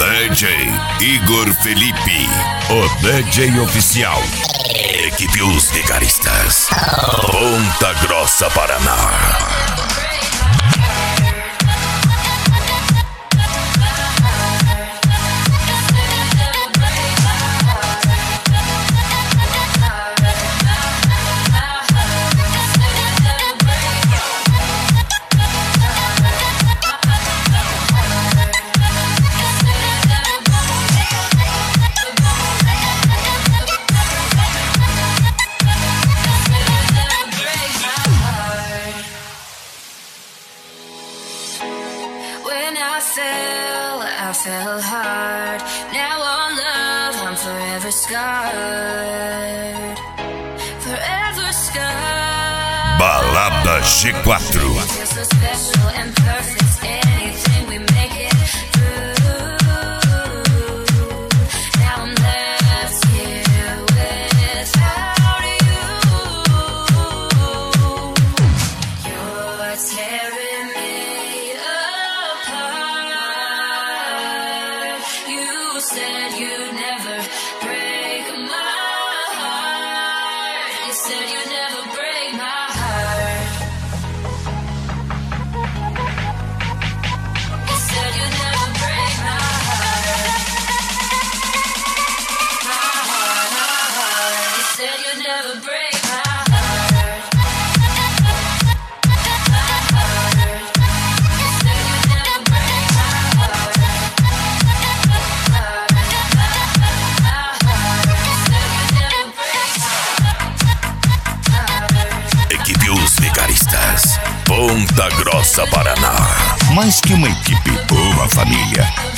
DJ Igor Felipe, o DJ oficial. Equipe Os Vigaristas, Ponta Grossa, Paraná. I fell hard. Now on love, I'm forever scarred. Forever scarred. Balada G4. Feels so special and perfect. Anything we make it through. Now I'm left here without you. You're tearing me apart. You said you'd never break my heart. You said you'd never break my heart. You said you'd never break my heart. My heart, my heart. You said you'd never break my heart. Equipe Os Vigaristas, Ponta Grossa, Paraná. Mais que uma equipe, uma família.